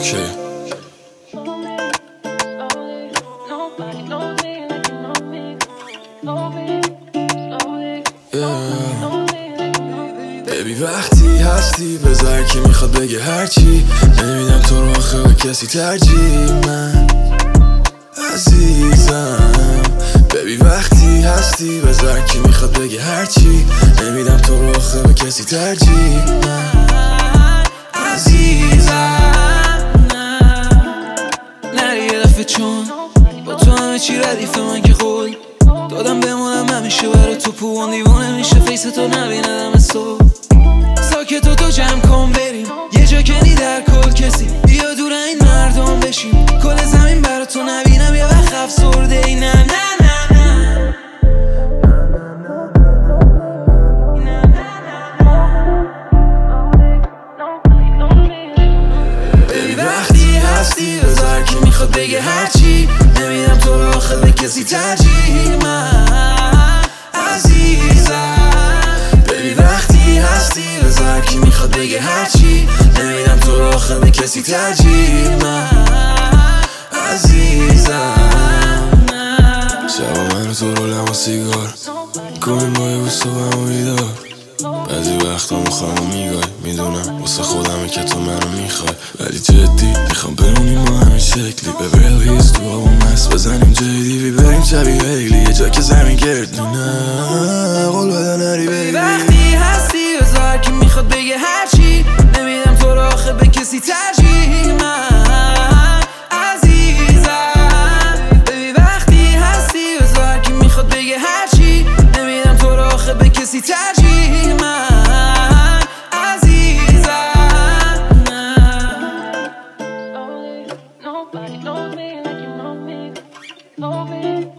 ببی وقتی هستی بذار کی میخواد بگه هرچی، نمیدم تو رو آخه به کسی ترجیح. من عزیزم ببی وقتی هستی بذار کی میخواد بگه هرچی، نمیدم تو رو آخه به کسی ترجیح. من عزیزم نری یه دفعه چون با تو همه چی ردیف من که قول دادم بمونم همیشه برا تو پوان دیوانه میشه فیس تو نبیندم صبح ساکت تو جمع کن بریم یه جا کنی در کل کسی بیا دور این مردم بشیم کل زمین برا تو نبینم یه وقت افسرده ای نه نه نه نه ببی وقتی هستی بذار کی میخواد بگه هرچی، نمیدم تو رو آخه به کسی ترجیح. من عزیزم ببی وقتی هستی بذار کی میخواد بگه هرچی، نمیدم تو رو آخه به کسی ترجیح. من عزیزم شبا من و تو رولم و سیگار کنیم با یه بوست و همو بیدار، بعضی وقتا مخوام میگای میدونم واسه خودمه که تو منو میخوای، ولی جدی میخوام بمونیم ما همین شکلی به بلویز تو هوا مست بزنیم جای دیوی بریم شبیه هیلی یه جا که زمین گردونه قول بده نری بیبی. وقتی هستی بذار کی میخواد بگه هرچی، نمیدم تو رو آخه به کسی ترجیح. من عزیزم ببی وقتی هستی بذار کی میخواد بگه هرچی، نمیدم تو رو آخه به کسی ترجیح. من عزیزم Nobody knows me like you know me.